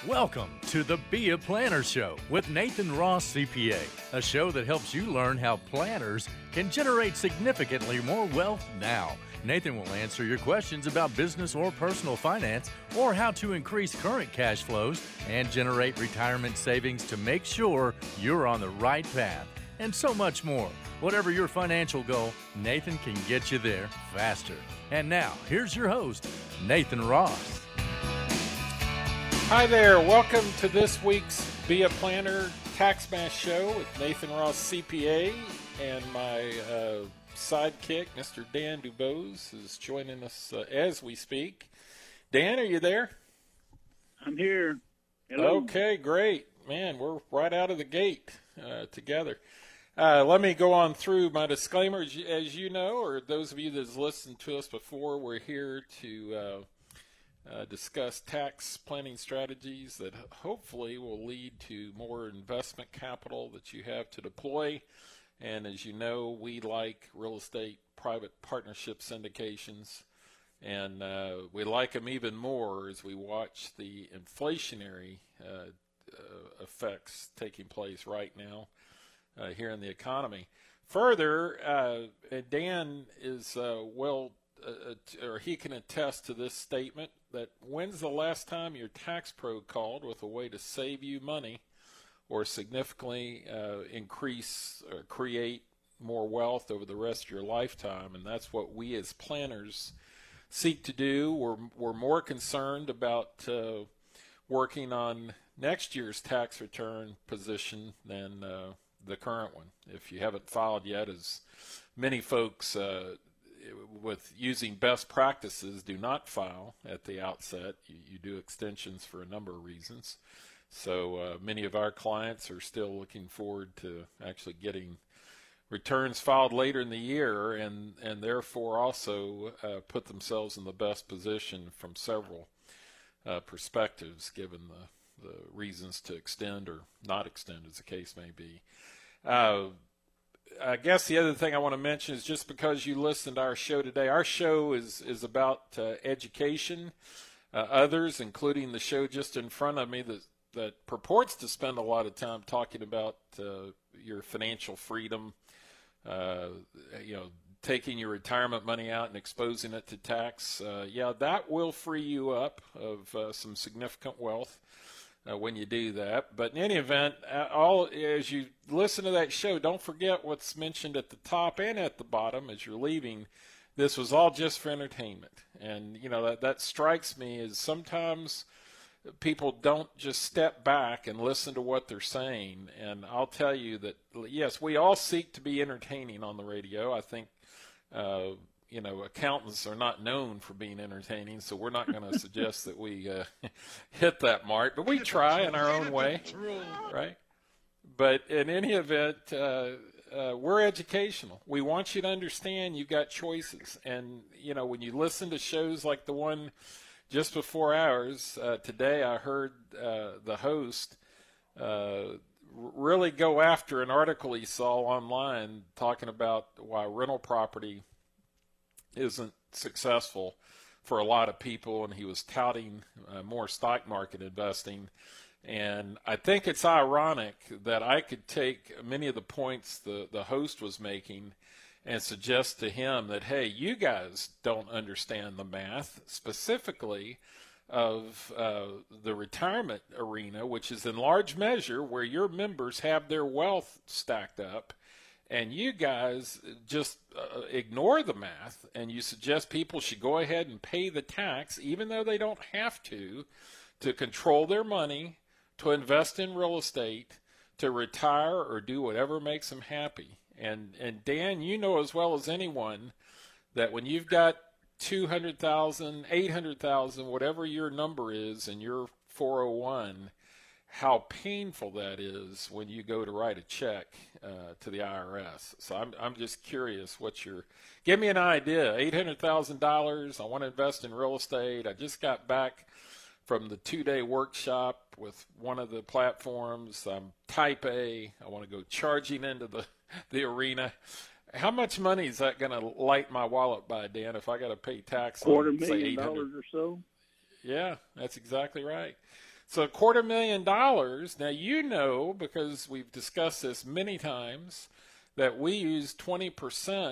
Welcome to the Be a Planner Show with Nathan Ross, CPA, a show that helps you learn how planners can generate significantly more wealth now. Nathan will answer your questions about business or personal finance, or how to increase current cash flows and generate retirement savings to make sure you're on the right path, and so much more. Whatever your financial goal, Nathan can get you there faster. And now, here's your host, Nathan Ross. Hi there, welcome to this week's Be a Planner Tax Mash Show with Nathan Ross, CPA, and my sidekick, Mr. Dan Dubose, is joining us as we speak. Dan, are you there? I'm here. Hello. Okay, great. Man, we're right out of the gate together. Let me go on through my disclaimers. As you know, or those of you that have listened to us before, we're here to discuss tax planning strategies that hopefully will lead to more investment capital that you have to deploy. And as you know, we like real estate private partnership syndications, and we like them even more as we watch the inflationary effects taking place right now here in the economy. Further, Dan is or he can attest to this statement, that when's the last time your tax pro called with a way to save you money or significantly increase or create more wealth over the rest of your lifetime? And that's what we as planners seek to do. We're more concerned about working on next year's tax return position than the current one. If you haven't filed yet, as many folks with using best practices do not file at the outset. You do extensions for a number of reasons. So many of our clients are still looking forward to actually getting returns filed later in the year, and therefore also put themselves in the best position from several perspectives, given the reasons to extend or not extend, as the case may be. I guess the other thing I want to mention is, just because you listened to our show today, our show is about education. Others, including the show just in front of me that purports to spend a lot of time talking about your financial freedom, taking your retirement money out and exposing it to tax. That will free you up of some significant wealth when you do that. But in any event, as you listen to that show, don't forget what's mentioned at the top and at the bottom as you're leaving. This was all just for entertainment. And, that strikes me as sometimes people don't just step back and listen to what they're saying. And I'll tell you that, yes, we all seek to be entertaining on the radio. I think, accountants are not known for being entertaining, so we're not going to suggest that we hit that mark. But we try in our own way, right? But in any event, we're educational. We want you to understand you've got choices. And, when you listen to shows like the one just before ours, today I heard the host really go after an article he saw online talking about why rental property isn't successful for a lot of people, and he was touting more stock market investing. And I think it's ironic that I could take many of the points the host was making and suggest to him that, hey, you guys don't understand the math, specifically of the retirement arena, which is in large measure where your members have their wealth stacked up. And you guys just ignore the math, and you suggest people should go ahead and pay the tax, even though they don't have to control their money, to invest in real estate, to retire, or do whatever makes them happy. And Dan, you know as well as anyone that when you've got 200,000, 800,000, whatever your number is in your 401, how painful that is when you go to write a check to the IRS. So I'm just curious, give me an idea. $800,000, I want to invest in real estate. I just got back from the 2-day workshop with one of the platforms. I'm type A. I want to go charging into the arena. How much money is that going to light my wallet by, Dan, if I got to pay tax on, say, $800,000 or so? Yeah, that's exactly right. So $250,000. Now, you know, because we've discussed this many times, that we use 20%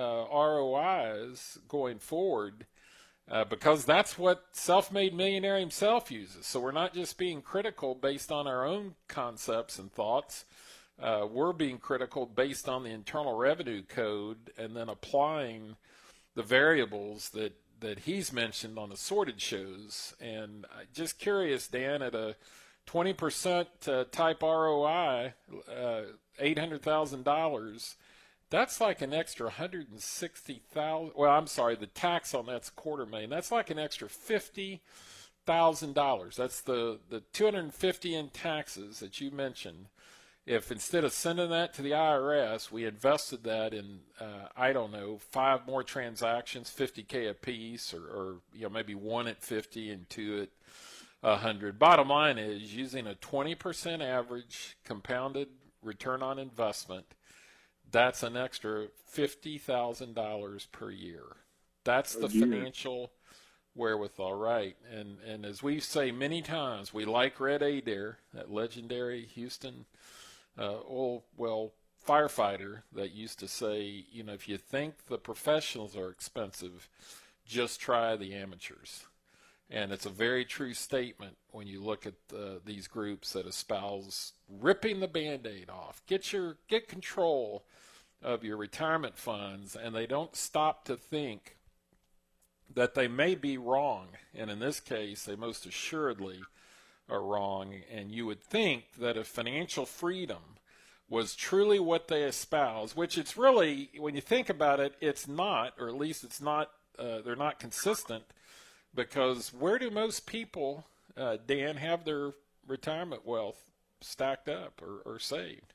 ROIs going forward because that's what Self-Made Millionaire himself uses. So we're not just being critical based on our own concepts and thoughts. We're being critical based on the Internal Revenue Code and then applying the variables that he's mentioned on assorted shows. And just curious, Dan, at a 20% type ROI, $800,000, that's like an extra $160,000. Well, I'm sorry, the tax on that's $250,000. That's like an extra $50,000. That's the $250,000 in taxes that you mentioned. If instead of sending that to the IRS, we invested that in, I don't know, 5 more transactions, $50K a piece, or maybe 1 at 50 and 2 at 100. Bottom line is, using a 20% average compounded return on investment, that's an extra $50,000 per year. That's the financial wherewithal, right? And as we say many times, we like Red Adair, that legendary Houston oil well firefighter that used to say, if you think the professionals are expensive, just try the amateurs. And it's a very true statement when you look at these groups that espouse ripping the Band-Aid off. Get control of your retirement funds, and they don't stop to think that they may be wrong. And in this case, they most assuredly are wrong. And you would think that if financial freedom was truly what they espouse, which it's really, when you think about it, it's not, or at least it's not, they're not consistent. Because where do most people, Dan, have their retirement wealth stacked up or saved?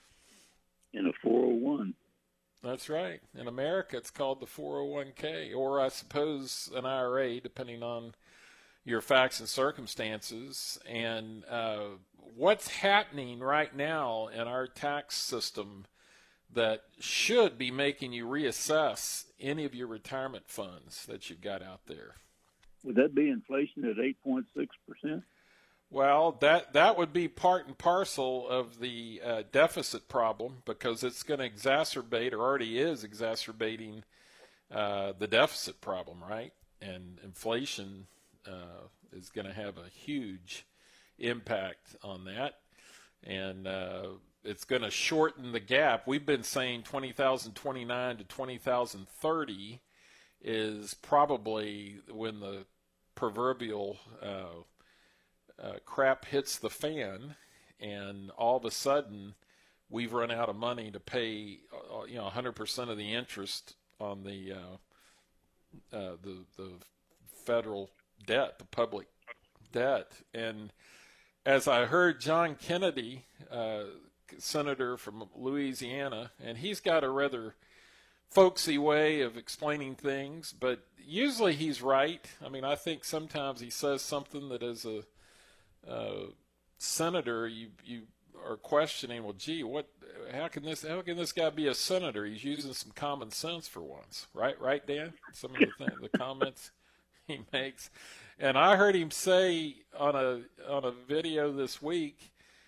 In a 401. That's right. In America, it's called the 401k, or I suppose an IRA, depending on your facts and circumstances. And what's happening right now in our tax system that should be making you reassess any of your retirement funds that you've got out there? Would that be inflation at 8.6%? Well, that would be part and parcel of the deficit problem, because it's going to exacerbate, or already is exacerbating, the deficit problem, right? And inflation is going to have a huge impact on that. And it's going to shorten the gap. We've been saying 2029 to 2030 is probably when the proverbial crap hits the fan, and all of a sudden we've run out of money to pay 100% of the interest on the federal debt, the public debt. And as I heard John Kennedy, senator from Louisiana, and he's got a rather folksy way of explaining things, but usually he's right. I mean, I think sometimes he says something that as a senator you are questioning, well, gee, how can this guy be a senator? He's using some common sense for once, right, Dan? Some of the comments he makes. And I heard him say on a video this week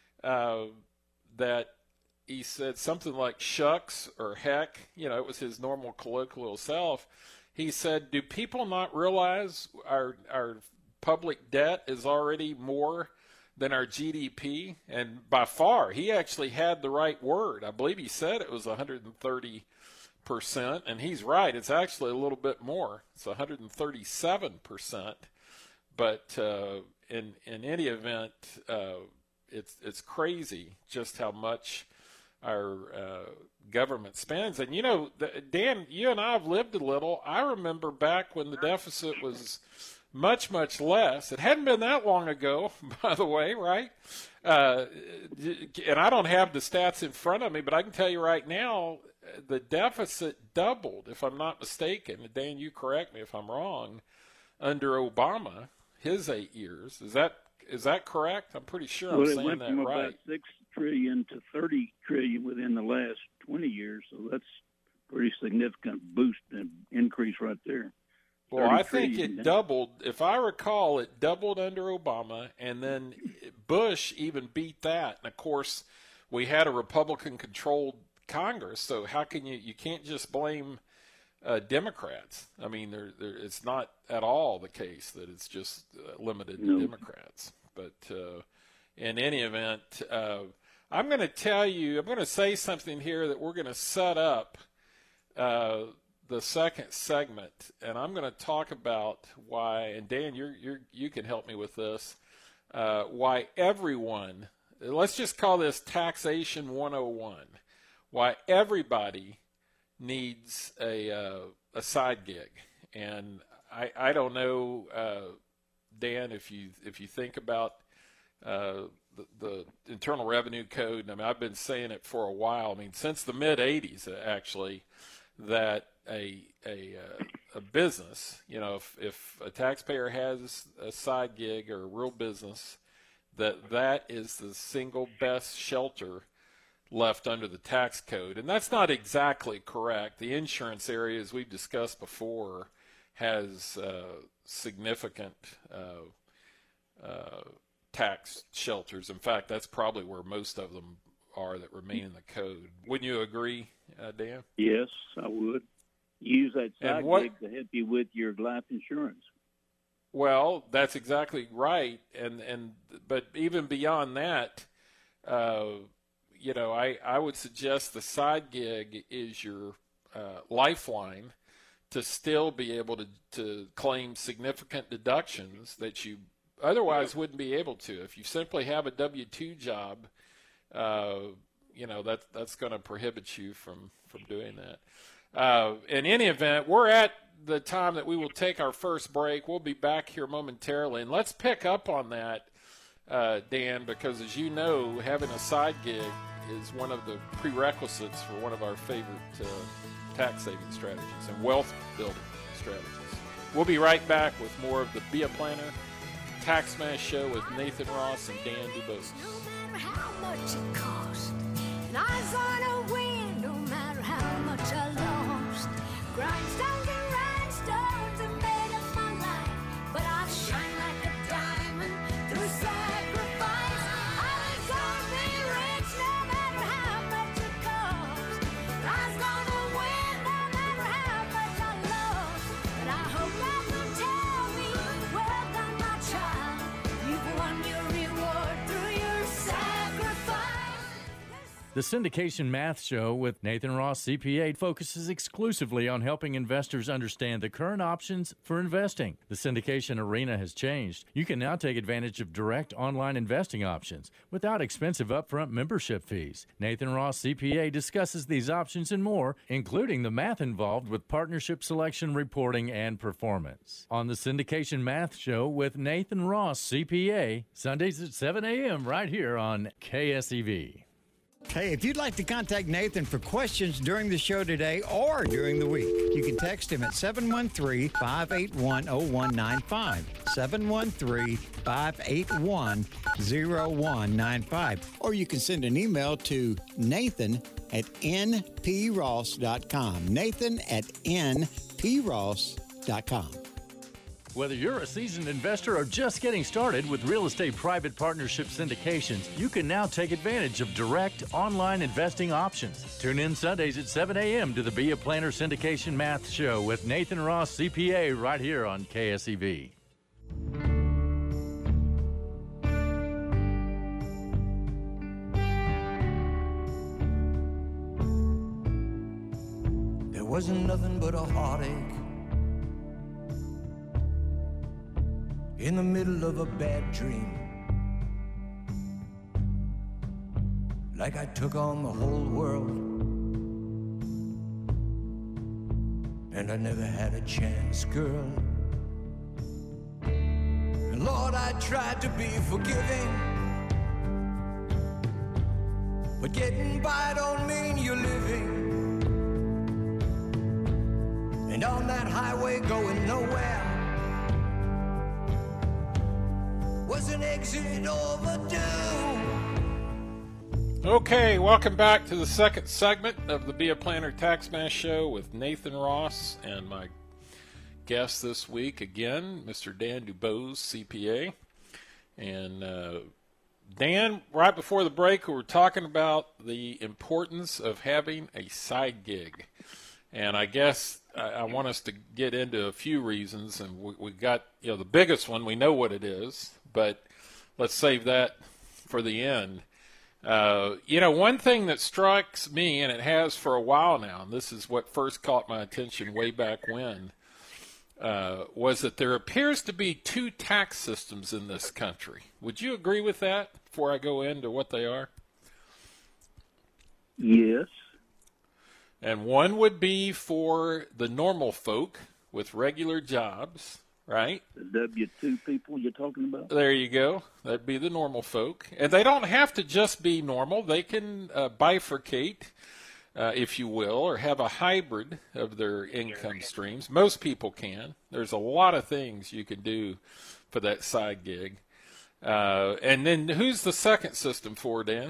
that he said something like shucks or heck. It was his normal colloquial self. He said, do people not realize our public debt is already more than our GDP? And by far, he actually had the right word. I believe he said it was 130%, and he's right. It's actually a little bit more. It's 137%. But in any event, it's crazy just how much our government spends. And, Dan, you and I have lived a little. I remember back when the deficit was much, much less. It hadn't been that long ago, by the way, right? And I don't have the stats in front of me, but I can tell you right now, the deficit doubled, if I'm not mistaken. Dan, you correct me if I'm wrong, under Obama, his 8 years. Is that correct? I'm pretty sure I'm saying that right. Well, it went from about $6 trillion to $30 trillion within the last 20 years, so that's a pretty significant boost and increase right there. Well, I think it doubled. If I recall, it doubled under Obama, and then Bush even beat that. And, of course, we had a Republican-controlled Congress, so how can you can't just blame Democrats. I mean, it's not at all the case that it's just limited to Democrats. But in any event, I'm going to say something here that we're going to set up the second segment, and I'm going to talk about why, and Dan, you can help me with this, why everyone, let's just call this Taxation 101, why everybody needs a side gig. And I don't know, Dan, if you think about the Internal Revenue Code. I mean, I've been saying it for a while. I mean, since the mid '80s, actually, that a business, if a taxpayer has a side gig or a real business, that is the single best shelter left under the tax code. And that's not exactly correct. The insurance area, as we've discussed before, has significant tax shelters. In fact, that's probably where most of them are that remain in the code. Wouldn't you agree, Dan? Yes, I would. Use that side gig to help you with your life insurance. Well, that's exactly right. But even beyond that, I would suggest the side gig is your lifeline to still be able to claim significant deductions that you otherwise wouldn't be able to. If you simply have a W-2 job, that's going to prohibit you from doing that. In any event, we're at the time that we will take our first break. We'll be back here momentarily, and let's pick up on that, Dan, because as you know, having a side gig is one of the prerequisites for one of our favorite tax-saving strategies and wealth-building strategies. We'll be right back with more of the Be a Planner Tax Smash Show with Nathan Ross and Dan Dubose. No matter how much it cost, and eyes on a win, no matter how much I lost. Grindstones and rhinestones are made of my life, but I shine like a diamond through sacrifice. I was only rich no matter how much it cost. I was gonna win no matter how much I lost. But I hope that will tell me, well done, my child. You've won your reward through your sacrifice. The Syndication Math Show with Nathan Ross, CPA, focuses exclusively on helping investors understand the current options for investing. The syndication arena has changed. You can now take advantage of direct online investing options without expensive upfront membership fees. Nathan Ross, CPA, discusses these options and more, including the math involved with partnership selection, reporting, and performance. On the Syndication Math Show with Nathan Ross, CPA, Sundays at 7 a.m. right here on KSEV. Hey, if you'd like to contact Nathan for questions during the show today or during the week, you can text him at 713-581-0195, 713-581-0195, or you can send an email to nathan@npross.com, nathan@npross.com. Whether you're a seasoned investor or just getting started with real estate private partnership syndications, you can now take advantage of direct online investing options. Tune in Sundays at 7 a.m. to the Be a Planner Syndication Math Show with Nathan Ross, CPA, right here on KSEV. There wasn't nothing but a heartache in the middle of a bad dream. Like I took on the whole world, and I never had a chance, girl. And Lord, I tried to be forgiving, but getting by don't mean you're living. And on that highway going nowhere was an exit overdue. Okay, welcome back to the second segment of the Be a Planner Tax Smash Show with Nathan Ross and my guest this week again, Mr. Dan Dubose, CPA. And Dan, right before the break, we were talking about the importance of having a side gig. And I guess I want us to get into a few reasons. And we got, the biggest one, we know what it is, but let's save that for the end. One thing that strikes me, and it has for a while now, and this is what first caught my attention way back when, was that there appears to be two tax systems in this country. Would you agree with that before I go into what they are? Yes. And one would be for the normal folk with regular jobs, right? The W-2 people you're talking about? There you go. That'd be the normal folk. And they don't have to just be normal. They can bifurcate, if you will, or have a hybrid of their income streams. Most people can. There's a lot of things you can do for that side gig. And then who's the second system for, Dan?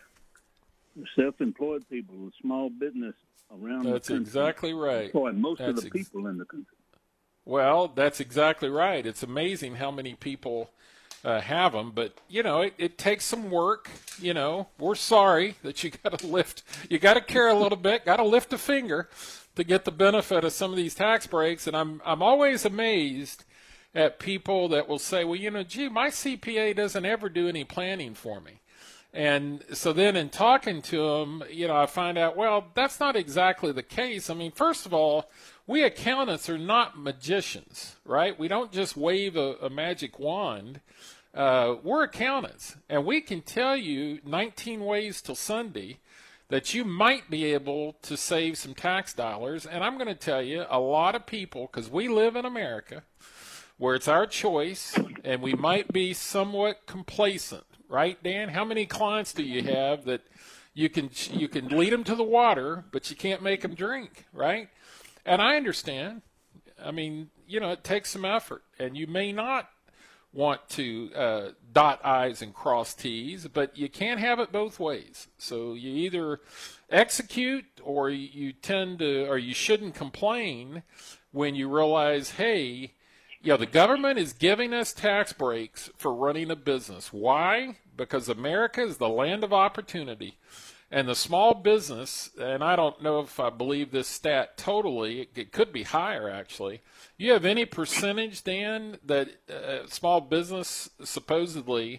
The self-employed people, the small business around the country. That's exactly right. Boy, most of the people in the country. Well, that's exactly right. It's amazing how many people have them, but it takes some work. We're sorry that you got to care a little bit, got to lift a finger to get the benefit of some of these tax breaks. And I'm always amazed at people that will say, well, my CPA doesn't ever do any planning for me. And so then in talking to them, I find out, well, that's not exactly the case. I mean, first of all, we accountants are not magicians, right? We don't just wave a magic wand. We're accountants, and we can tell you 19 ways till Sunday that you might be able to save some tax dollars. And I'm going to tell you, a lot of people, because we live in America, where it's our choice, and we might be somewhat complacent. Right, Dan? How many clients do you have that you can lead them to the water, but you can't make them drink, right? And I understand. I mean, it takes some effort, and you may not want to dot I's and cross T's, but you can't have it both ways. So you either execute, or you shouldn't complain when you realize, hey, the government is giving us tax breaks for running a business. Why? Because America is the land of opportunity. And the small business, and I don't know if I believe this stat totally, it could be higher actually. You have any percentage, Dan, that small business supposedly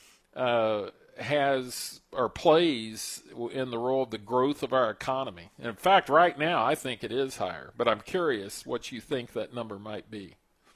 has or plays in the role of the growth of our economy? And in fact, right now, I think it is higher. But I'm curious what you think that number might be.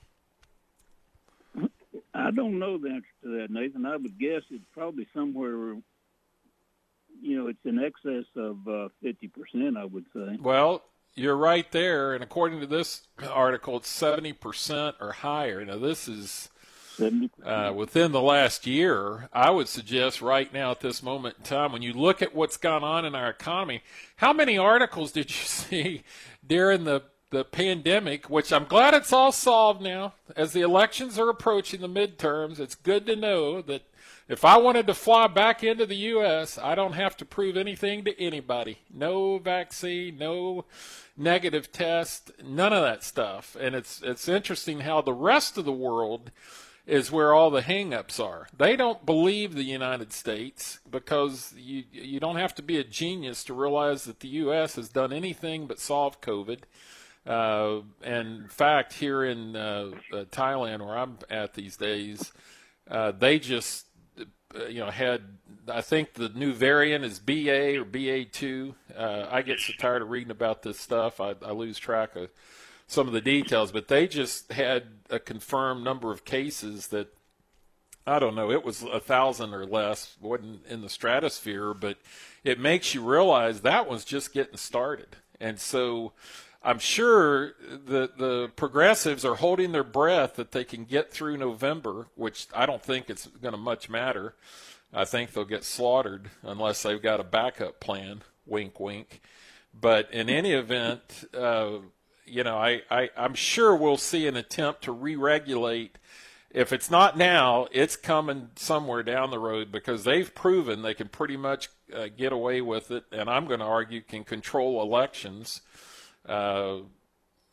I don't know the answer to that, Nathan. I would guess it's probably somewhere, it's in excess of 50%, I would say. Well, you're right there. And according to this article, it's 70% or higher. Now, this is within the last year. I would suggest right now at this moment in time, when you look at what's gone on in our economy, how many articles did you see during the pandemic, which I'm glad it's all solved now. As the elections are approaching, the midterms, it's good to know that if I wanted to fly back into the U.S., I don't have to prove anything to anybody. No vaccine, no negative test, none of that stuff. And it's interesting how the rest of the world is where all the hang-ups are. They don't believe the United States because you don't have to be a genius to realize that the U.S. has done anything but solve COVID. And in fact, here in Thailand, where I'm at these days, they just, had, I think the new variant is BA or BA2. I get so tired of reading about this stuff, I lose track of some of the details. But they just had a confirmed number of cases that, I don't know, it was 1,000 or less, wasn't in the stratosphere, but it makes you realize that one's just getting started. And so I'm sure the progressives are holding their breath that they can get through November, which I don't think it's going to much matter. I think they'll get slaughtered unless they've got a backup plan, wink, wink. But in any event, I'm sure we'll see an attempt to re-regulate. If it's not now, it's coming somewhere down the road because they've proven they can pretty much get away with it, and I'm going to argue can control elections.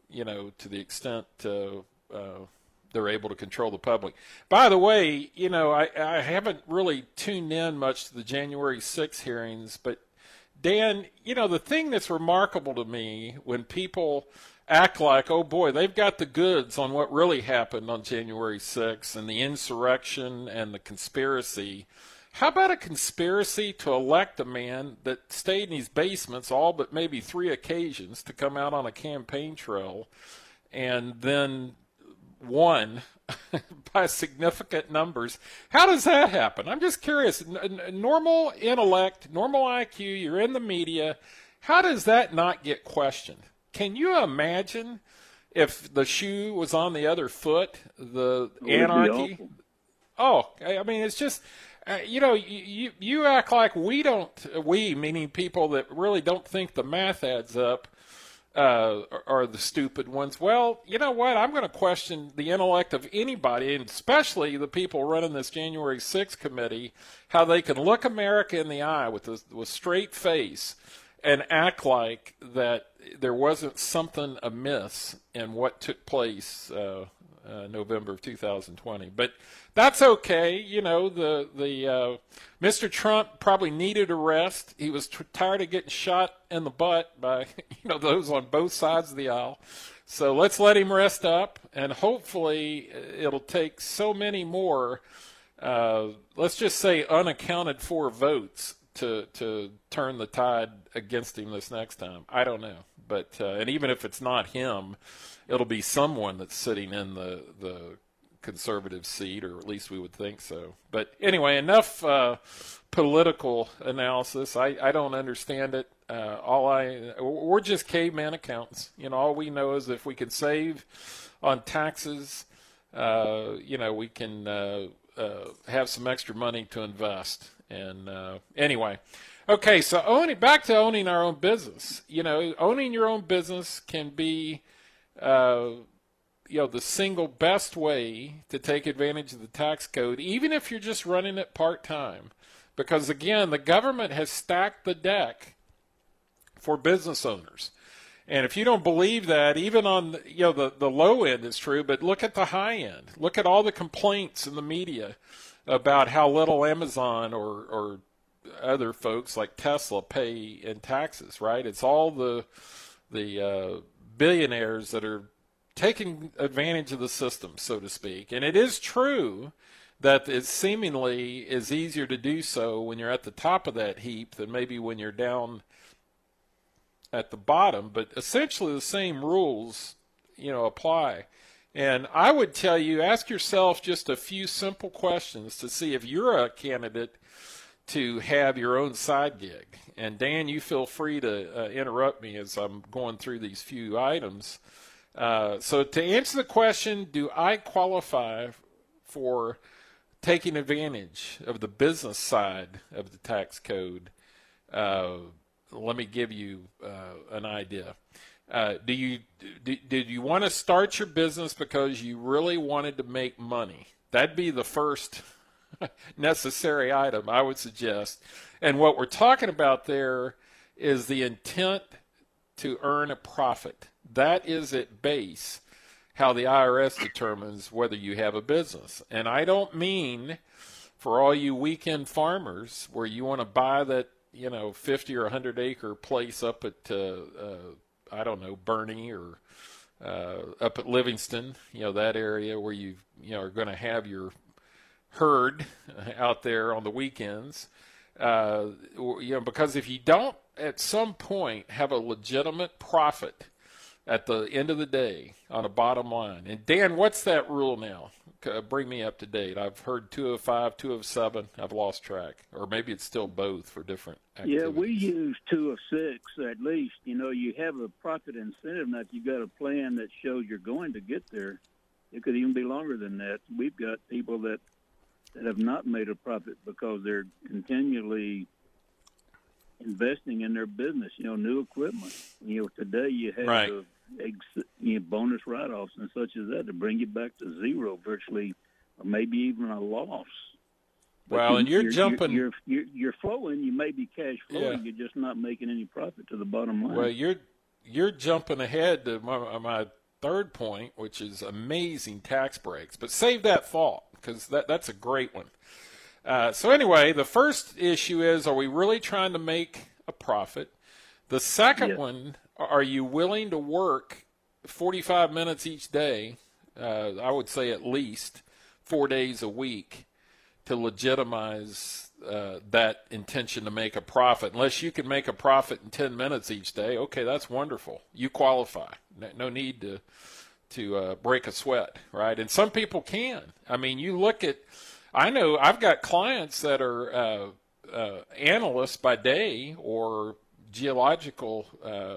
to the extent they're able to control the public. By the way, I haven't really tuned in much to the January 6th hearings, but Dan, the thing that's remarkable to me when people act like, oh boy, they've got the goods on what really happened on January 6th and the insurrection and the conspiracy. How about a conspiracy to elect a man that stayed in his basements all but maybe 3 occasions to come out on a campaign trail and then won by significant numbers? How does that happen? I'm just curious. Normal intellect, normal IQ, you're in the media. How does that not get questioned? Can you imagine if the shoe was on the other foot, the anarchy? Oh, I mean, it's just, you act like we, meaning people that really don't think the math adds up, are the stupid ones. Well, you know what? I'm going to question the intellect of anybody, and especially the people running this January 6th committee, how they can look America in the eye with straight face and act like that there wasn't something amiss in what took place November of 2020. But that's okay. Mr. Trump probably needed a rest. He was tired of getting shot in the butt by those on both sides of the aisle. So let's let him rest up, and hopefully it'll take so many more, let's just say unaccounted for votes to turn the tide against him this next time. I don't know. But and even if it's not him, it'll be someone that's sitting in the conservative seat, or at least we would think so. But anyway, enough political analysis. I don't understand it. We're just caveman accountants. All we know is if we can save on taxes, we can have some extra money to invest. And anyway, okay, so back to owning our own business. Owning your own business can be the single best way to take advantage of the tax code, even if you're just running it part-time. Because, again, the government has stacked the deck for business owners. And if you don't believe that, even on the low end is true, but look at the high end. Look at all the complaints in the media about how little Amazon or other folks like Tesla pay in taxes, right? It's all the billionaires that are taking advantage of the system, so to speak. And it is true that it seemingly is easier to do so when you're at the top of that heap than maybe when you're down at the bottom. But essentially the same rules, apply. And I would tell you, ask yourself just a few simple questions to see if you're a candidate to have your own side gig. And Dan, you feel free to interrupt me as I'm going through these few items. So to answer the question, do I qualify for taking advantage of the business side of the tax code? Let me give you an idea. Did you want to start your business because you really wanted to make money? That'd be the first necessary item, I would suggest. And what we're talking about there is the intent to earn a profit. That is at base how the IRS determines whether you have a business. And I don't mean for all you weekend farmers where you want to buy that 50 or 100 acre place up at Bernie or up at Livingston, that area where you are going to have your herd out there on the weekends. Because if you don't at some point have a legitimate profit at the end of the day on a bottom line. And Dan, what's that rule now? Bring me up to date. I've heard 205, 207. I've lost track. Or maybe it's still both for different activities. Yeah, we use 206 at least. You have a profit incentive. Now, if you've got a plan that shows you're going to get there, it could even be longer than that. We've got people that have not made a profit because they're continually investing in their business, new equipment. Today you have right. Bonus write-offs and such as that to bring you back to zero virtually, or maybe even a loss. Well, and you're jumping. You're flowing. You may be cash flowing. Yeah. You're just not making any profit to the bottom line. Well, you're jumping ahead to my third point, which is amazing tax breaks. But save that thought, because that's a great one. So anyway, the first issue is, are we really trying to make a profit? The second one, are you willing to work 45 minutes each day, I would say at least 4 days a week, to legitimize that intention to make a profit? Unless you can make a profit in 10 minutes each day, okay, that's wonderful. You qualify. No need to break a sweat, right? And some people can. I mean, you look at, I know I've got clients that are analysts by day or geological,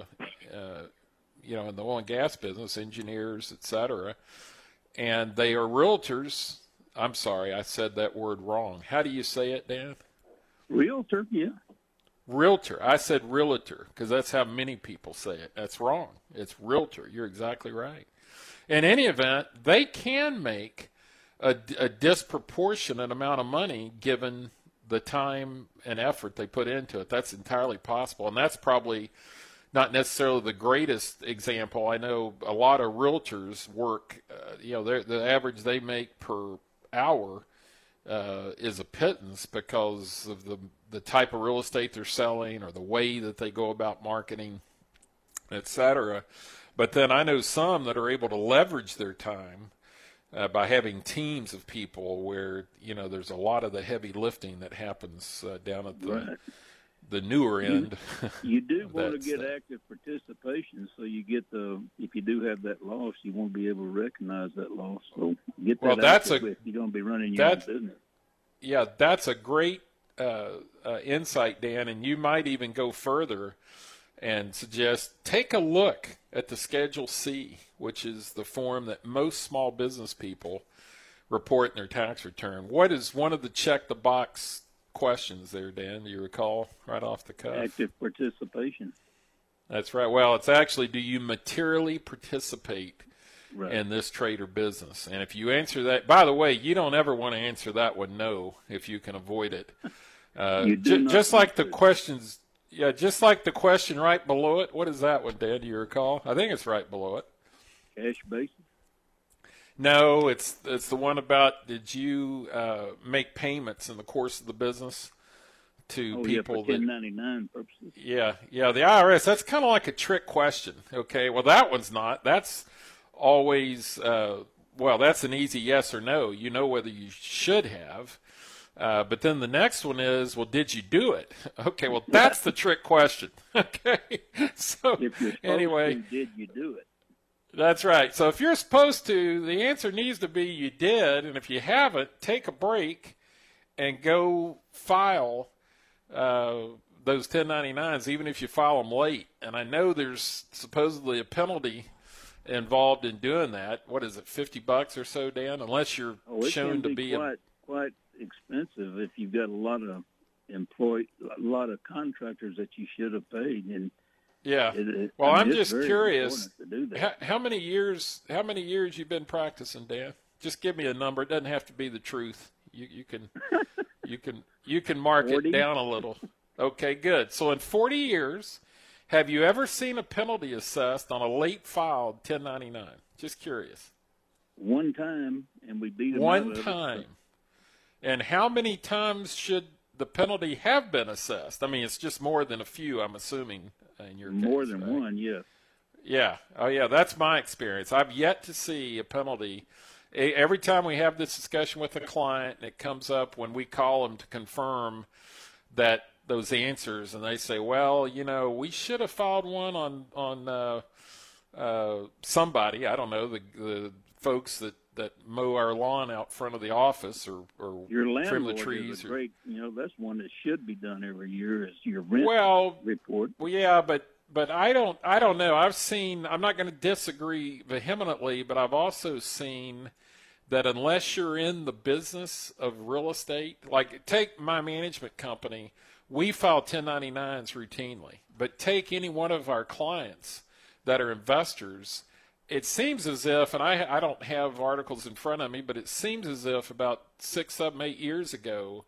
in the oil and gas business, engineers, et cetera, and they are realtors. I'm sorry, I said that word wrong. How do you say it, Dan? Realtor, yeah. Realtor. I said realtor because that's how many people say it. That's wrong. It's realtor. You're exactly right. In any event, they can make a disproportionate amount of money given the time and effort they put into it. That's entirely possible, and that's probably not necessarily the greatest example. I know a lot of realtors work, the average they make per hour is a pittance because of the type of real estate they're selling or the way that they go about marketing, et cetera. But then I know some that are able to leverage their time by having teams of people where, there's a lot of the heavy lifting that happens down at the newer end. You do want to get active participation, so you get if you do have that loss, you won't be able to recognize that loss. So get that active if you're going to be running your own business. Yeah, that's a great insight, Dan, and you might even go further and suggest take a look at the Schedule C, which is the form that most small business people report in their tax return. What is one of the check-the-box questions there, Dan? Do you recall right off the cuff? Active participation. That's right. Well, it's actually, do you materially participate in this trade or business? And if you answer that, by the way, you don't ever want to answer that one no if you can avoid it. Just like the questions. Yeah, just like the question right below it. What is that one, Dan? Do you recall? I think it's right below it. Cash basis? No, it's the one about did you make payments in the course of the business to people? Yeah, for 1099 purposes. Yeah, the IRS, that's kind of like a trick question. Okay, well, that one's not. That's always, that's an easy yes or no. You know whether you should have. But then the next one is, well, did you do it? Okay, well, that's the trick question. Okay, so if you're anyway, to, did you do it? That's right. So if you're supposed to, the answer needs to be you did, and if you haven't, take a break and go file those 1099s, even if you file them late. And I know there's supposedly a penalty involved in doing that. What is it, $50 or so, Dan? Unless you're shown to be quite expensive if you've got a lot of contractors that you should have paid. And I'm just curious. How many years you've been practicing, Dan? Just give me a number. It doesn't have to be the truth. You can mark 40? It down a little. Okay, good. So in 40 years, have you ever seen a penalty assessed on a late filed 1099? Just curious. One time, and we beat them one time. And how many times should the penalty have been assessed? I mean, it's just more than a few, I'm assuming, in your case. More than one, yes. Yeah. Oh, yeah, that's my experience. I've yet to see a penalty. Every time we have this discussion with a client, and it comes up when we call them to confirm that those answers, and they say, well, we should have filed one on somebody. I don't know, the folks that mow our lawn out front of the office or trim the trees. Is a great, that's one that should be done every year is your rent report. Well, yeah, but I don't know. I'm not going to disagree vehemently, but I've also seen that unless you're in the business of real estate, like take my management company, we file 1099s routinely, but take any one of our clients that are investors. It seems as if, and I don't have articles in front of me, but it seems as if about 6, 7, 8 years ago,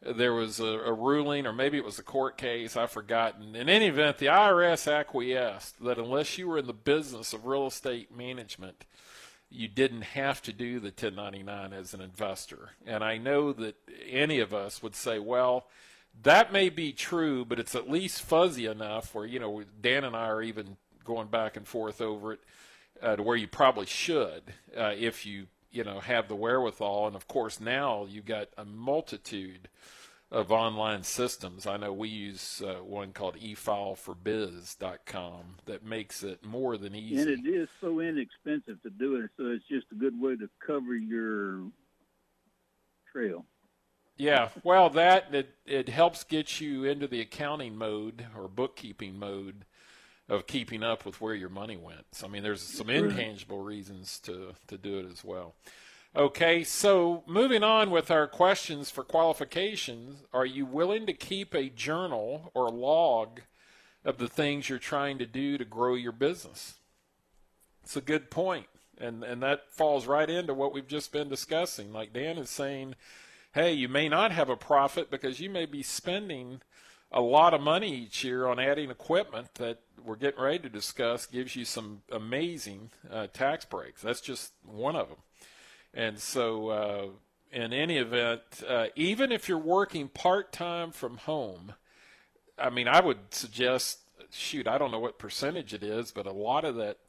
there was a ruling, or maybe it was a court case, I've forgotten. In any event, the IRS acquiesced that unless you were in the business of real estate management, you didn't have to do the 1099 as an investor. And I know that any of us would say, well, that may be true, but it's at least fuzzy enough where, Dan and I are even going back and forth over it to where you probably should if you have the wherewithal. And, of course, now you've got a multitude of online systems. I know we use one called efileforbiz.com that makes it more than easy. And it is so inexpensive to do it, so it's just a good way to cover your trail. Yeah, well, it helps get you into the accounting mode or bookkeeping mode of keeping up with where your money went. So, I mean, there's some intangible reasons to do it as well. Okay, so moving on with our questions for qualifications, are you willing to keep a journal or log of the things you're trying to do to grow your business? It's a good point, and that falls right into what we've just been discussing. Like Dan is saying, hey, you may not have a profit because you may be spending a lot of money each year on adding equipment that we're getting ready to discuss gives you some amazing tax breaks. That's just one of them. And so in any event, even if you're working part-time from home, I mean, I would suggest, I don't know what percentage it is, but a lot of that,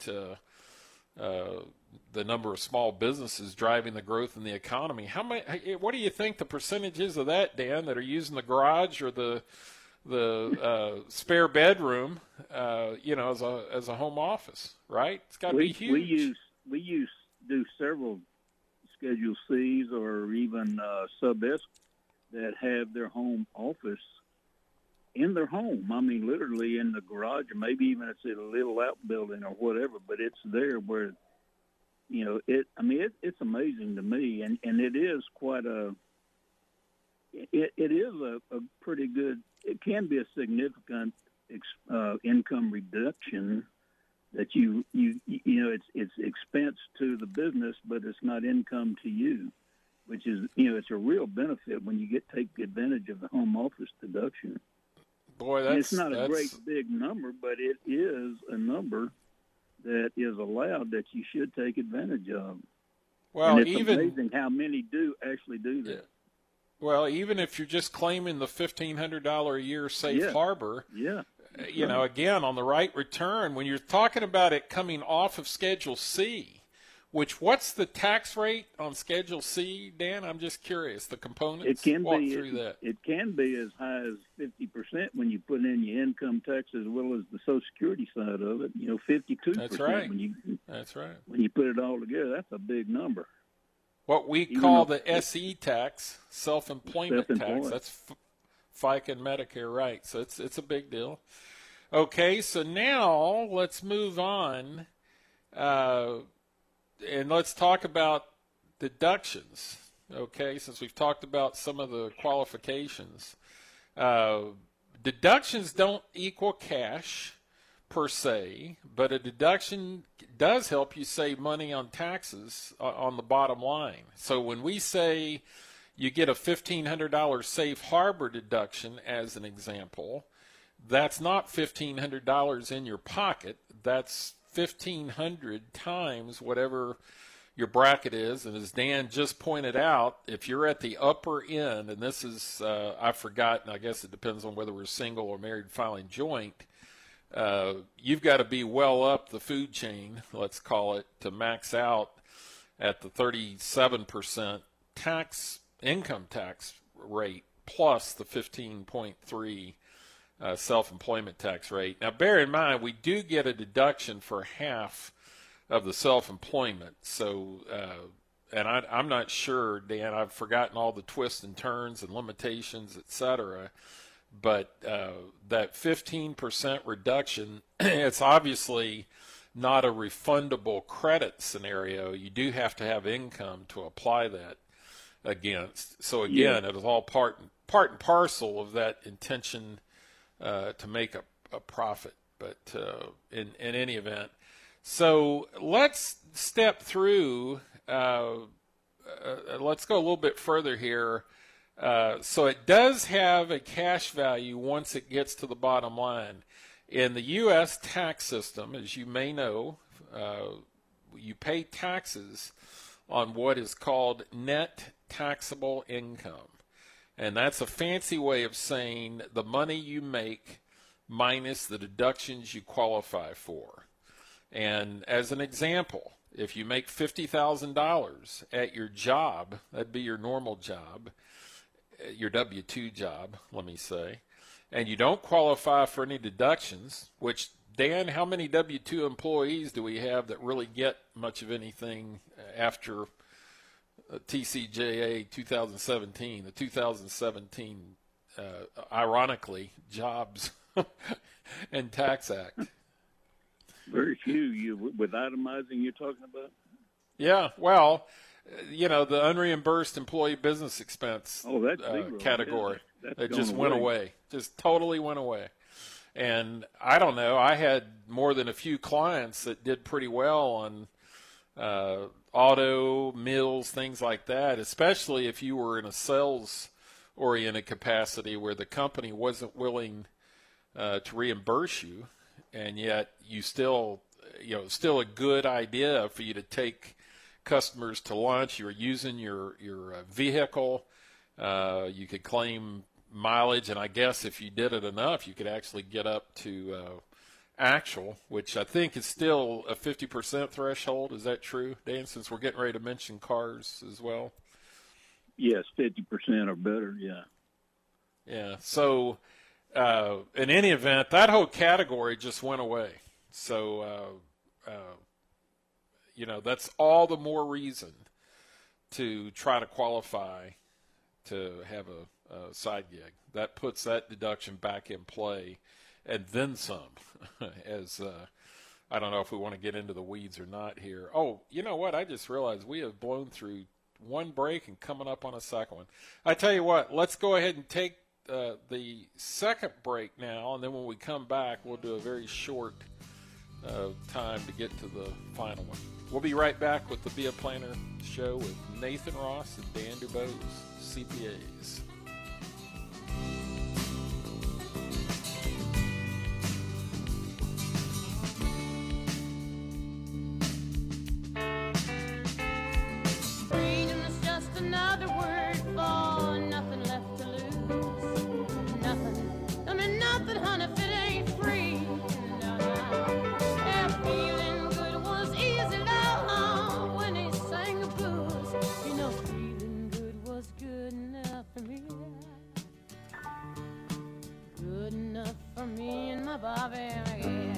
the number of small businesses driving the growth in the economy, what do you think the percentage is of that, Dan, that are using the garage or the spare bedroom, as a home office, right? It's got to be huge. We do several Schedule C's or even Sub-S that have their home office in their home. I mean, literally in the garage, or maybe even it's in a little outbuilding or whatever, but it's there where, it's amazing to me. And it is quite it is a pretty good, it can be a significant income reduction that it's expense to the business, but it's not income to you, which is, it's a real benefit when you take advantage of the home office deduction. Boy, it's not a great big number, but it is a number that is allowed that you should take advantage of. Well, and it's amazing how many do actually do that. Yeah. Well, even if you're just claiming the $1,500 a year safe harbor, again, on the right return, when you're talking about it coming off of Schedule C, what's the tax rate on Schedule C, Dan? I'm just curious. The components? It can Walk be, through that. It can be as high as 50% when you put in your income tax as well as the Social Security side of it. 52%. That's right. That's right. When you put it all together, that's a big number. What we call the SE tax, self-employment tax, that's FICA and Medicare, right? So it's a big deal. Okay, so now let's move on, and let's talk about deductions. Okay, since we've talked about some of the qualifications, deductions don't equal cash per se, but a deduction does help you save money on taxes on the bottom line. So when we say you get a $1,500 safe harbor deduction, as an example, that's not $1,500 in your pocket. That's $1,500 times whatever your bracket is. And as Dan just pointed out, if you're at the upper end, and this is, I've forgotten, I guess it depends on whether we're single or married filing joint, you've got to be well up the food chain, let's call it, to max out at the 37% income tax rate plus the 15.3 self-employment tax rate. Now, bear in mind, we do get a deduction for half of the self-employment. So, and I'm not sure, Dan, I've forgotten all the twists and turns and limitations, et cetera. But that 15% reduction, it's obviously not a refundable credit scenario. You do have to have income to apply that against. So again, it is all part and parcel of that intention to make a profit. But in any event, so let's step through. Let's go a little bit further here. So it does have a cash value once it gets to the bottom line. In the U.S. tax system, as you may know, you pay taxes on what is called net taxable income. And that's a fancy way of saying the money you make minus the deductions you qualify for. And as an example, if you make $50,000 at your job, that'd be your normal job, your W-2 job, let me say, and you don't qualify for any deductions, which, Dan, how many W-2 employees do we have that really get much of anything after TCJA 2017, the 2017, ironically, Jobs and Tax Act? Very few. With itemizing you're talking about? Yeah, well, the unreimbursed employee business expense category, it just went away. Just totally went away. And I don't know, I had more than a few clients that did pretty well on auto, mills, things like that, especially if you were in a sales-oriented capacity where the company wasn't willing to reimburse you, and yet you still a good idea for you to take customers to lunch. You were using your vehicle. You could claim mileage, and I guess if you did it enough, you could actually get up to actual, which I think is still a 50% threshold. Is that true, Dan, since we're getting ready to mention cars as well? Yes, 50% or better, yeah. Yeah, so in any event, that whole category just went away. So, that's all the more reason to try to qualify to have a side gig. That puts that deduction back in play, and then some. As I don't know if we want to get into the weeds or not here. Oh, you know what? I just realized we have blown through one break and coming up on a second one. I tell you what, let's go ahead and take the second break now, and then when we come back, we'll do a very short time to get to the final one. We'll be right back with the Be a Planner show with Nathan Ross and Dan Dubose, CPAs. Freedom is just another word for nothing left to lose. Nothing. I mean nothing, honey, if it ain't free. No, no. Yeah, feeling good was easy, love, when he sang the blues. Feeling good was good enough for me. Good enough for me and my Bobby, yeah.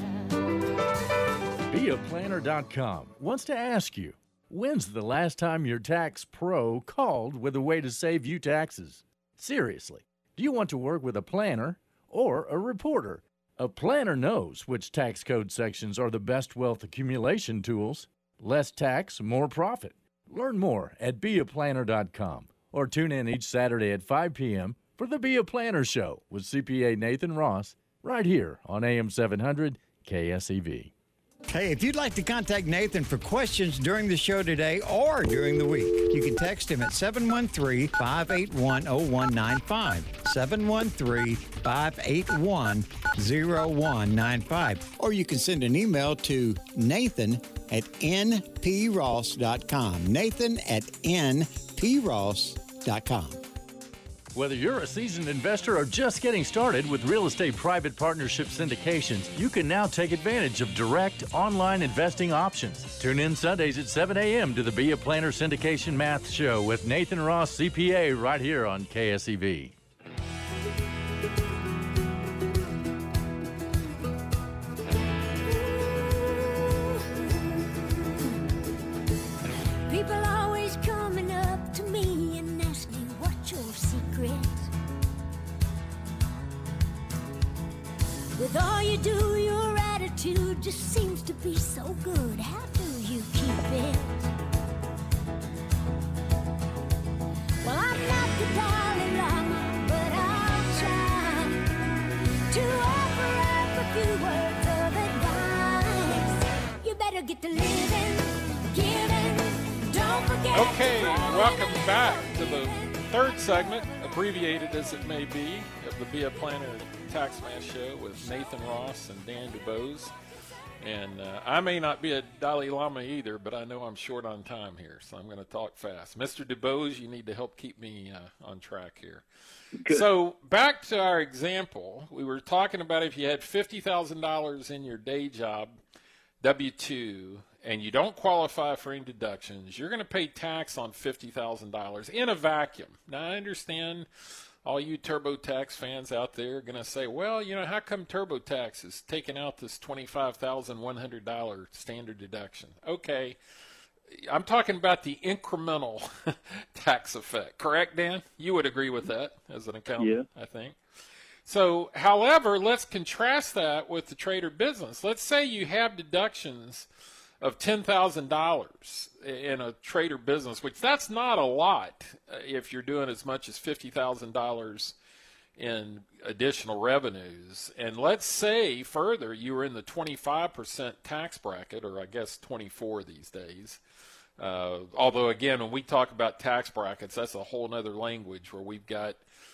BeAPlanner.com wants to ask you, when's the last time your tax pro called with a way to save you taxes? Seriously, do you want to work with a planner or a reporter? A planner knows which tax code sections are the best wealth accumulation tools. Less tax, more profit. Learn more at BeAPlanner.com or tune in each Saturday at 5 p.m. for the Be a Planner Show with CPA Nathan Ross right here on AM 700 KSEV. Hey, if you'd like to contact Nathan for questions during the show today or during the week, you can text him at 713-581-0195, 713-581-0195, or you can send an email to nathan@npross.com, nathan@npross.com. Whether you're a seasoned investor or just getting started with real estate private partnership syndications, you can now take advantage of direct online investing options. Tune in Sundays at 7 a.m. to the Be a Planner Syndication Math Show with Nathan Ross, CPA, right here on KSEV. People always coming up to me and asking what's your secret. With all you do, your attitude just seems to be so good. How do you keep it? Well, I'm not the Dalai Lama, but I'll try to offer up a few words of advice. You better get to living, giving. Don't forget. Okay, welcome back to the third segment of abbreviated as it may be, of the Be a Planner Tax Math Show with Nathan Ross and Dan DuBose. And I may not be a Dalai Lama either, but I know I'm short on time here, so I'm going to talk fast. Mr. DuBose, you need to help keep me on track here. Good. So back to our example, we were talking about if you had $50,000 in your day job, W-2, and you don't qualify for any deductions, you're going to pay tax on $50,000 in a vacuum. Now, I understand all you TurboTax fans out there are going to say, well, you know, how come TurboTax is taking out this $25,100 standard deduction? Okay, I'm talking about the incremental tax effect. Correct, Dan? You would agree with that as an accountant, yeah. I think. So, however, let's contrast that with the trader business. Let's say you have deductions of $10,000 in a trader business, which that's not a lot if you're doing as much as $50,000 in additional revenues. And let's say further you were in the 25% tax bracket, or I guess 24 these days. Although, again, when we talk about tax brackets, that's a whole other language where we've got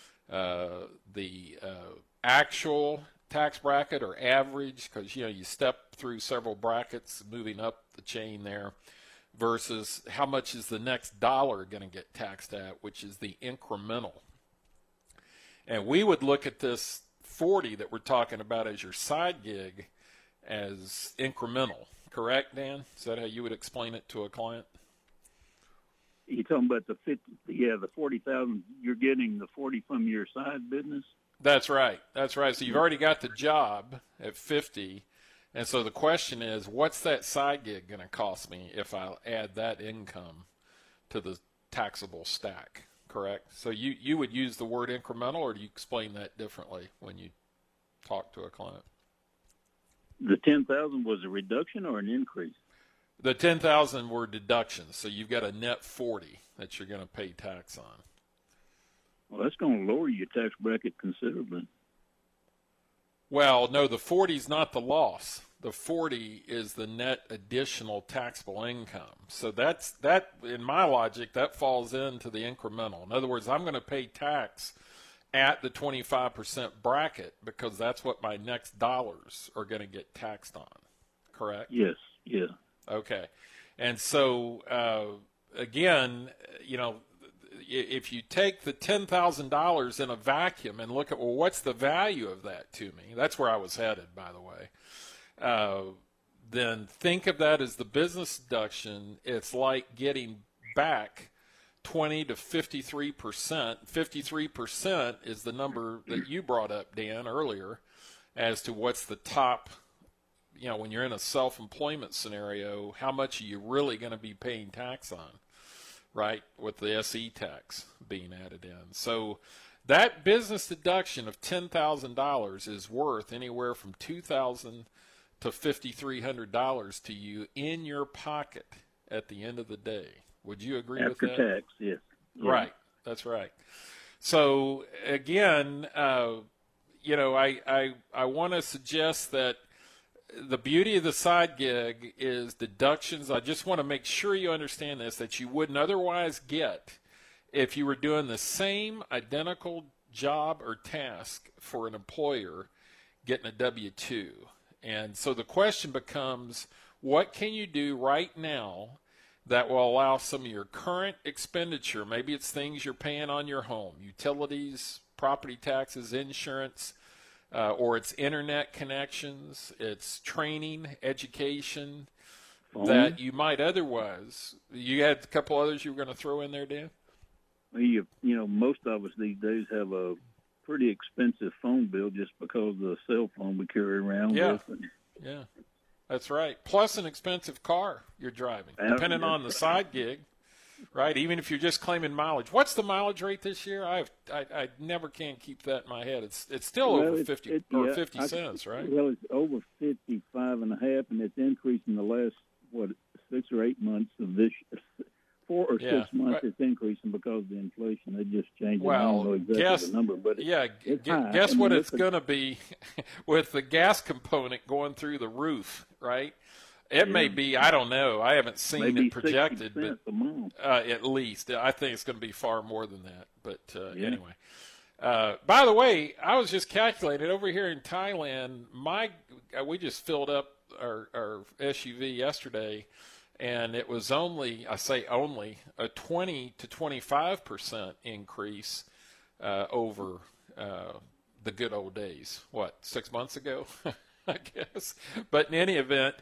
the actual tax bracket or average, because you know you step through several brackets moving up the chain there, versus how much is the next dollar going to get taxed at, which is the incremental. And we would look at this 40 that we're talking about as your side gig as incremental. Correct, Dan? Is that how you would explain it to a client? You're talking about the 50, yeah, the 40,000. You're getting the 40 from your side business. That's right. That's right. So you've already got the job at 50, and so the question is, what's that side gig going to cost me if I add that income to the taxable stack? Correct. So you would use the word incremental, or do you explain that differently when you talk to a client? The 10,000 was a reduction or an increase? The 10,000 were deductions, so you've got a net 40 that you're going to pay tax on. Well, that's going to lower your tax bracket considerably. Well, no, the 40 is not the loss. The 40 is the net additional taxable income. So that, in my logic, that falls into the incremental. In other words, I'm going to pay tax at the 25% bracket because that's what my next dollars are going to get taxed on. Correct? Yes. Yeah. Okay. And so, again, you know, if you take the $10,000 in a vacuum and look at, well, what's the value of that to me? That's where I was headed, by the way. Then think of that as the business deduction. It's like getting back 20 to 53%. 53% is the number that you brought up, Dan, earlier, as to what's the top, you know, when you're in a self-employment scenario, how much are you really going to be paying tax on, right, with the SE tax being added in. So that business deduction of $10,000 is worth anywhere from $2,000 to $5,300 to you in your pocket at the end of the day. Would you agree with that? After tax, yes. Yeah. Right. That's right. So, again, you know, I want to suggest that the beauty of the side gig is deductions. I just want to make sure you understand this, that you wouldn't otherwise get if you were doing the same identical job or task for an employer getting a W-2. And so the question becomes, what can you do right now that will allow some of your current expenditure, maybe it's things you're paying on your home, utilities, property taxes, insurance, or it's internet connections, it's training, education, that you might otherwise. You had a couple others you were going to throw in there, Dan? Well, you know, most of us these days have a pretty expensive phone bill just because of the cell phone we carry around with. Yeah, that's right. Plus an expensive car you're driving, depending on the side gig. Right, even if you're just claiming mileage. What's the mileage rate this year? I never can keep that in my head. It's still over 50 or 50 cents, right? Well, it's over 55.5, and it's increased in the last 6 or 8 months of this. 4 or 6 months, it's increasing because of the inflation. They just changed it. I don't know exactly the number, but it's high. Guess what it's going to be with the gas component going through the roof, right? It may be. I don't know. I haven't seen Maybe it projected, 60% a month. but at least I think it's going to be far more than that. But anyway. By the way, I was just calculating over here in Thailand. We just filled up our SUV yesterday, and it was only a 20 to 25% increase over the good old days. What, 6 months ago, I guess. But in any event,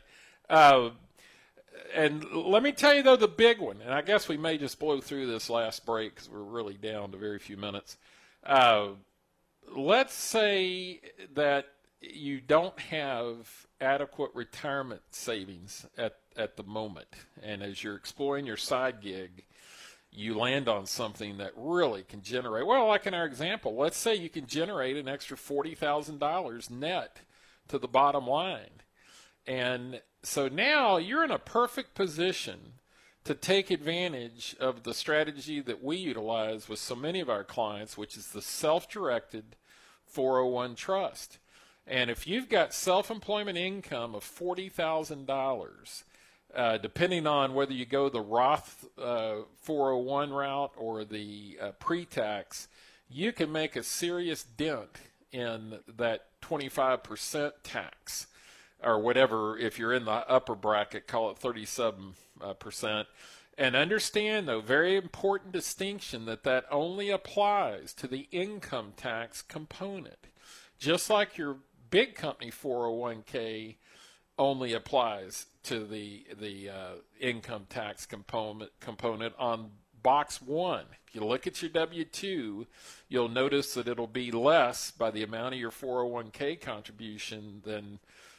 and let me tell you though the big one, and I guess we may just blow through this last break because we're really down to very few minutes. Let's say that you don't have adequate retirement savings at the moment, and as you're exploring your side gig, you land on something that really can generate, well, like in our example, let's say you can generate an extra $40,000 net to the bottom line. And so now you're in a perfect position to take advantage of the strategy that we utilize with so many of our clients, which is the self-directed 401 trust. And if you've got self-employment income of $40,000, depending on whether you go the Roth 401 route or the pre-tax, you can make a serious dent in that 25% tax, or whatever. If you're in the upper bracket, call it 37%. And understand, though, very important distinction, that only applies to the income tax component. Just like your big company 401k only applies to the income tax component on box 1. If you look at your W-2, you'll notice that it'll be less by the amount of your 401k contribution than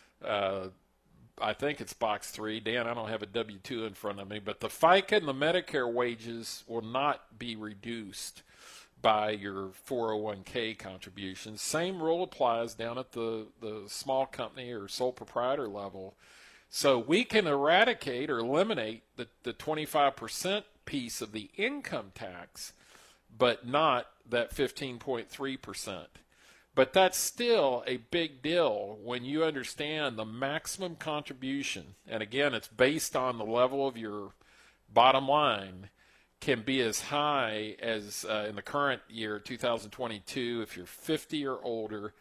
I think it's box 3. Dan, I don't have a W-2 in front of me, but the FICA and the Medicare wages will not be reduced by your 401k contributions. Same rule applies down at the small company or sole proprietor level. So we can eradicate or eliminate the 25% piece of the income tax, but not that 15.3%. But that's still a big deal when you understand the maximum contribution, and again, it's based on the level of your bottom line, can be as high as in the current year, 2022, if you're 50 or older,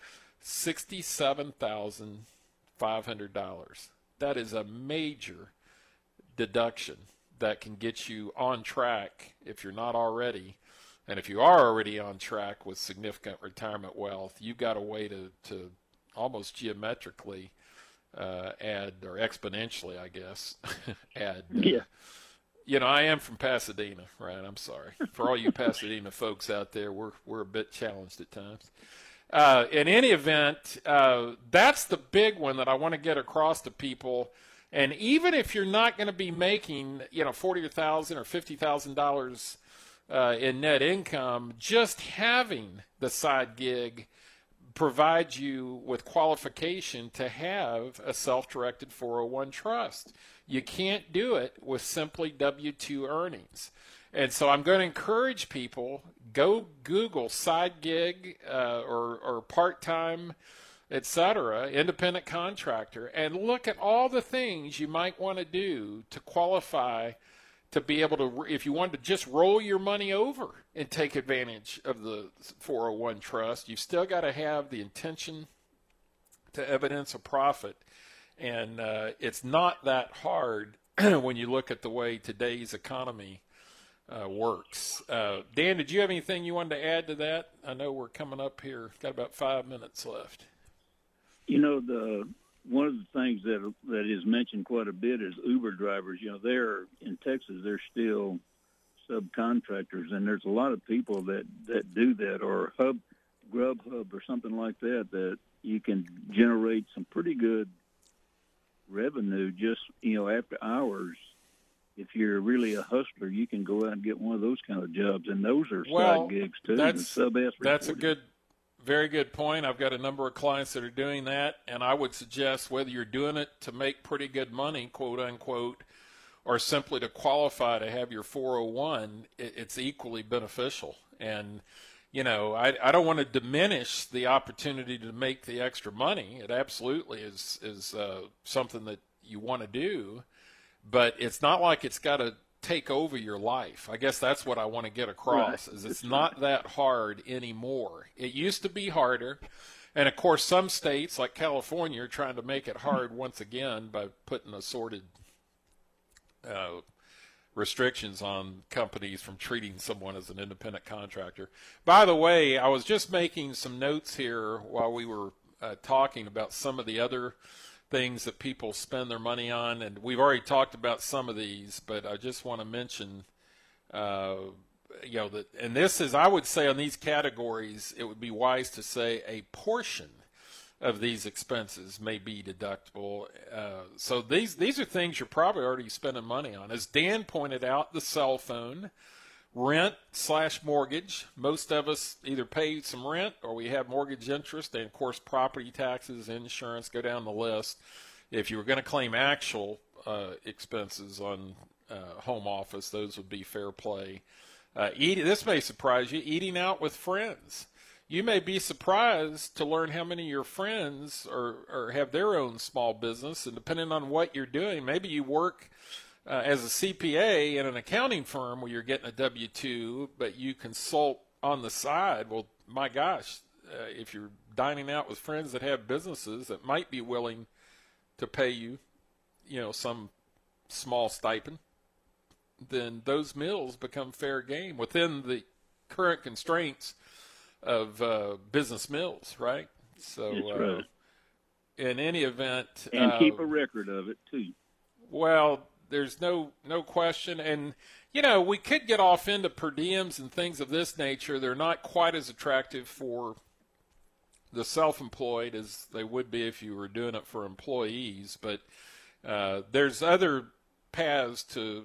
$67,500. That is a major deduction that can get you on track if you're not already. And if you are already on track with significant retirement wealth, you've got a way to almost geometrically add, or exponentially, I guess, add. Yeah. You know, I am from Pasadena, right? I'm sorry. For all you Pasadena folks out there, we're a bit challenged at times. In any event, that's the big one that I want to get across to people. And even if you're not going to be making, $40,000 or $50,000 in net income, just having the side gig provides you with qualification to have a self-directed 401 trust. You can't do it with simply W-2 earnings. And so I'm going to encourage people, go Google side gig or part-time, etc., independent contractor, and look at all the things you might want to do to qualify to be able to, if you wanted to just roll your money over and take advantage of the 401 trust, you've still got to have the intention to evidence a profit. And it's not that hard when you look at the way today's economy works. Dan, did you have anything you wanted to add to that? I know we're coming up here. Got about 5 minutes left. One of the things that is mentioned quite a bit is Uber drivers. They're in Texas, they're still subcontractors, and there's a lot of people that do that, or Grubhub or something like that you can generate some pretty good revenue just, after hours. If you're really a hustler, you can go out and get one of those kind of jobs, and those are side gigs too. That's a very good point. I've got a number of clients that are doing that, and I would suggest whether you're doing it to make pretty good money, quote unquote, or simply to qualify to have your 401, it's equally beneficial. And I don't want to diminish the opportunity to make the extra money. It absolutely is something that you want to do, but it's not like it's got to take over your life. I guess that's what I want to get across, is it's not that hard anymore. It used to be harder. And, of course, some states like California are trying to make it hard once again by putting assorted restrictions on companies from treating someone as an independent contractor. By the way, I was just making some notes here while we were talking about some of the other things that people spend their money on, and we've already talked about some of these, but I just want to mention, that, and this is, I would say on these categories, it would be wise to say a portion of these expenses may be deductible. So these are things you're probably already spending money on. As Dan pointed out, the cell phone, rent/mortgage. Most of us either pay some rent or we have mortgage interest, and of course property taxes, insurance, go down the list. If you were going to claim actual expenses on home office, those would be fair play. Eating, this may surprise you, eating out with friends. You may be surprised to learn how many of your friends or have their own small business, and depending on what you're doing, maybe you work as a CPA in an accounting firm where you're getting a W-2, but you consult on the side. Well, my gosh, if you're dining out with friends that have businesses that might be willing to pay you, some small stipend, then those meals become fair game within the current constraints of business meals, right? So, right. In any event, and keep a record of it too. Well, there's no question, and we could get off into per diems and things of this nature. They're not quite as attractive for the self-employed as they would be if you were doing it for employees, but there's other paths to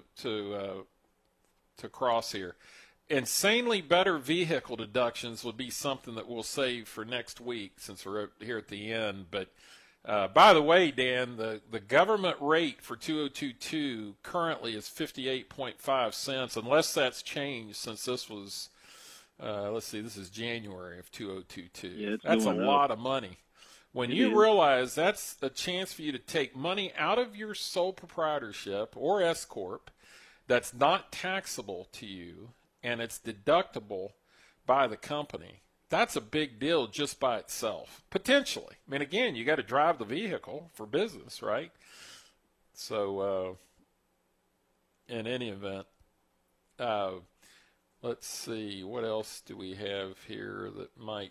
cross here. Insanely better vehicle deductions would be something that we'll save for next week since we're here at the end. But by the way, Dan, the government rate for 2022 currently is 58.5 cents, unless that's changed since this was, this is January of 2022. Yeah, that's a up. lot of money. When you realize that's a chance for you to take money out of your sole proprietorship or S-Corp that's not taxable to you, and it's deductible by the company, that's a big deal just by itself, potentially. I mean, again, you got to drive the vehicle for business, right? So, in any event, let's see, what else do we have here that might,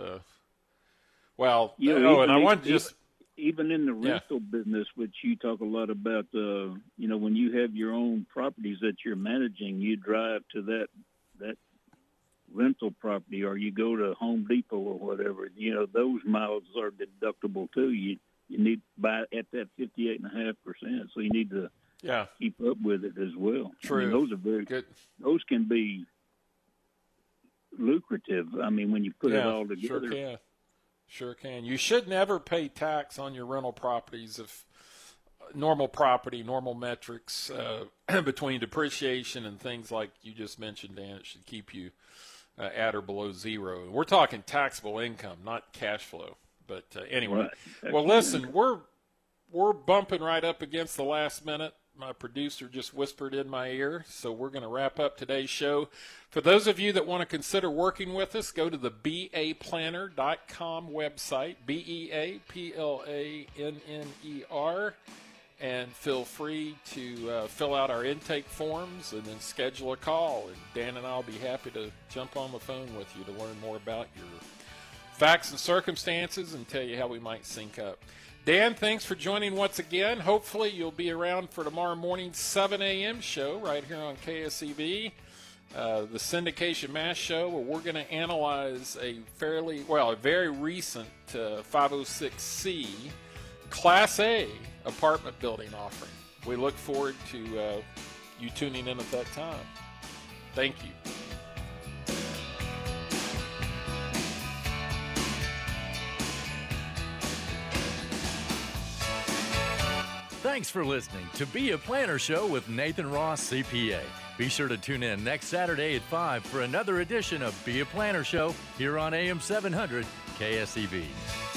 and I want to just... Even in the rental business, which you talk a lot about, when you have your own properties that you're managing, you drive to that rental property, or you go to Home Depot or whatever. Those miles are deductible too. You need to buy at that 58.5%, so you need to keep up with it as well. True. I mean, those are very good. Those can be lucrative. I mean, when you put it all together. Sure can. You should never pay tax on your rental properties if normal property, normal metrics between depreciation and things like you just mentioned, Dan. It should keep you at or below zero. We're talking taxable income, not cash flow. But anyway, right. Well, listen, we're bumping right up against the last minute. My producer just whispered in my ear, so we're going to wrap up today's show. For those of you that want to consider working with us, go to the BAPlanner.com website, BEAPLANNER, and feel free to fill out our intake forms and then schedule a call. And Dan and I will be happy to jump on the phone with you to learn more about your facts and circumstances and tell you how we might sync up. Dan, thanks for joining once again. Hopefully you'll be around for tomorrow morning's 7 a.m. show right here on KSEV, the Syndication Mass Show, where we're going to analyze a very recent 506C Class A apartment building offering. We look forward to you tuning in at that time. Thank you. Thanks for listening to Be a Planner Show with Nathan Ross, CPA. Be sure to tune in next Saturday at 5 for another edition of Be a Planner Show here on AM 700 KSEV.